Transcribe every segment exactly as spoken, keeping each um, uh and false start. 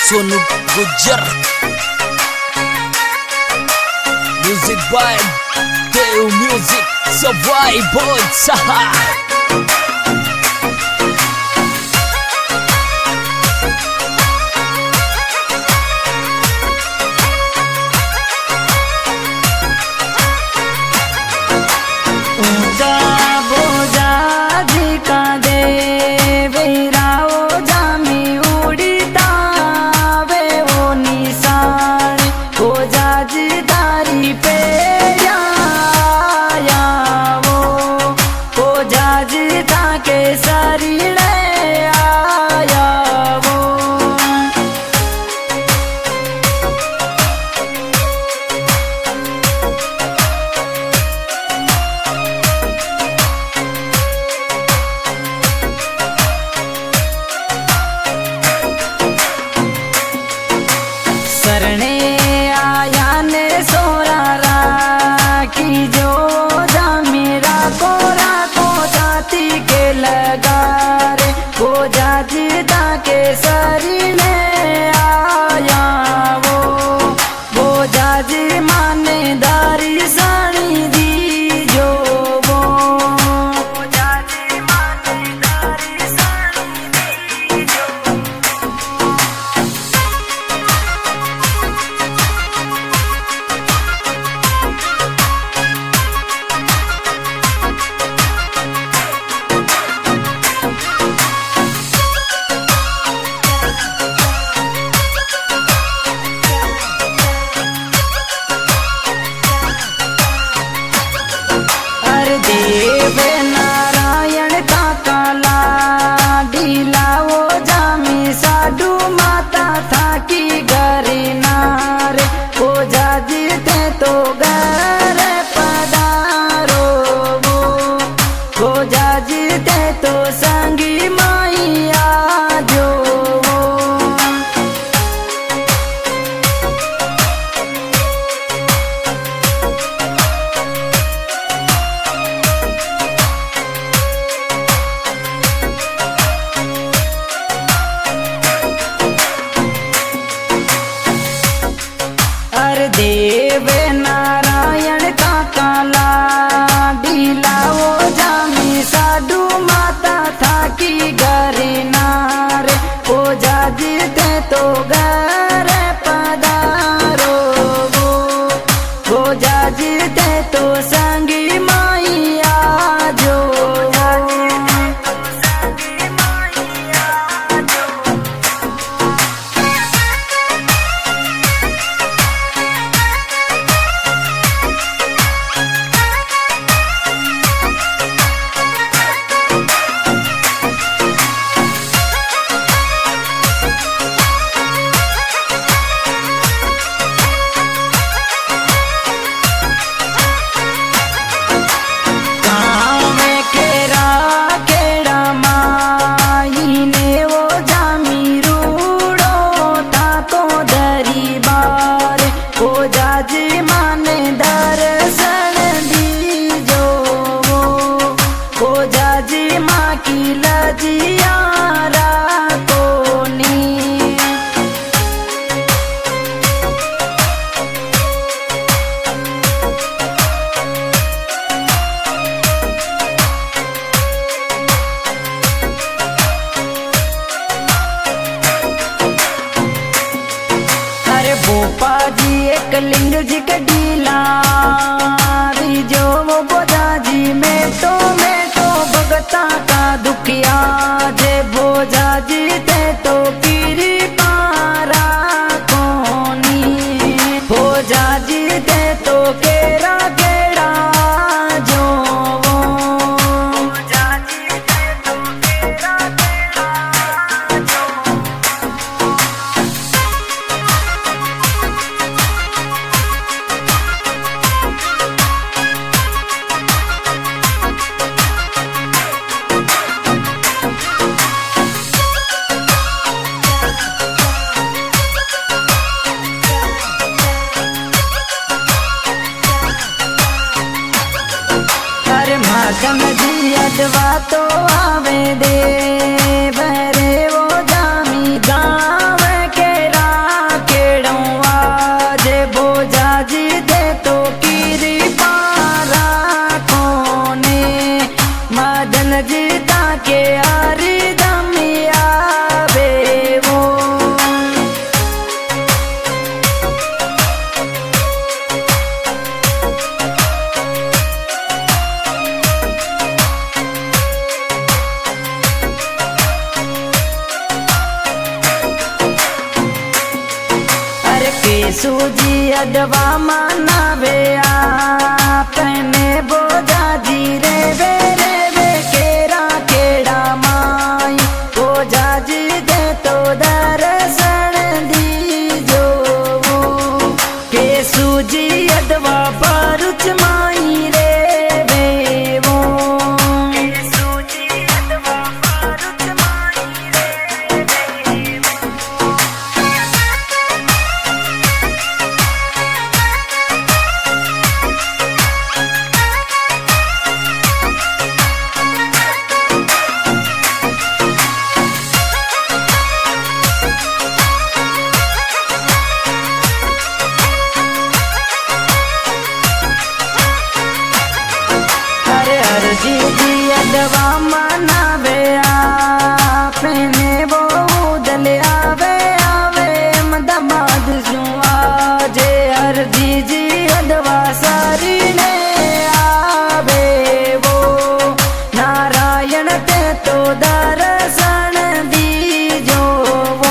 Sonu Gujjar, music by Dev music Sawai बोल सहा। देव नारायण का काला डीला वो जामी साडू माता था की गरी नार ओ जाजते तो घर पधारो वो वो जाजते तो संगी माइया जो भोपा जी एक लिंग जी का डीला जो वो बोझा जी में तो मैं तो भगता का दुखिया जे बोझा जी ते तो पीरी पारा कोनी बोझा जी ते तो केरा केड़ा जो वो बोझा जी ते तो केरा केड़ा जो माधम जी अडवा तो आवे दे बरे वो जामी गाँव के सूजी अडवा मनावे आपने बोझा जी रे वे रे वे केरा केड़ा माई बोझा जी दे तो दर्शन दीजो के सूजी अडवा पारुच माई रे वे वो के सूजी अडवा पारुच माई रे वे वो। जी जी अडवा मनावे आपने वो दल आवे आवे मदमाद जुआजे हर जी जी अडवा सारी ने आवे वो नारायण ते तो दर्शन दीजो वो।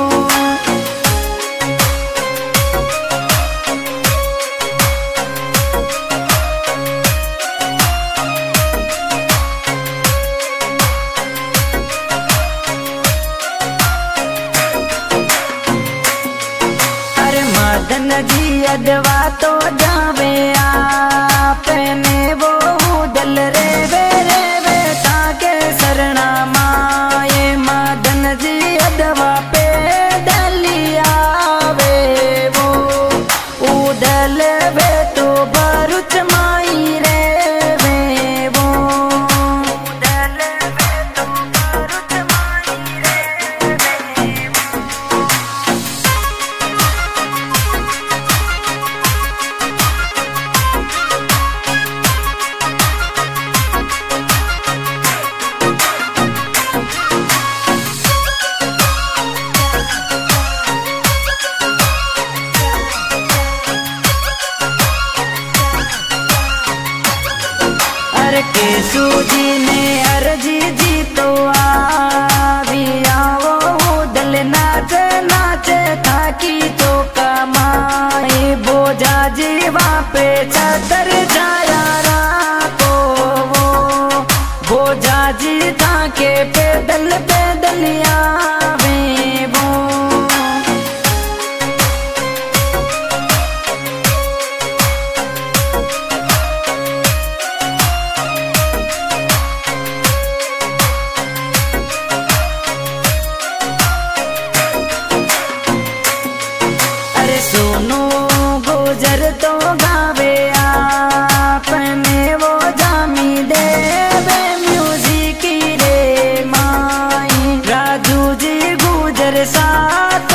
मदन जी अडवा तो जावे आपने वो दल रे वे रे वे ताके सरना माए मदन जी अडवा पे दलिया वे वो उदल वे तो भरुच माई रे वे वो उदल वे तो भरुच माई रे वे वो। के सूजी ने अर्जी जी तो आवी आओ दल नाच नाच थाकी तो कमाए बोझा जीवा पे चादर जाया राको वो बोझा जी थाके पैदल पैदल आवे वो। सोनू गुजर तो गावे आपने वो जामी देवे म्यूजिक रे माई राजू जी गुजर साथ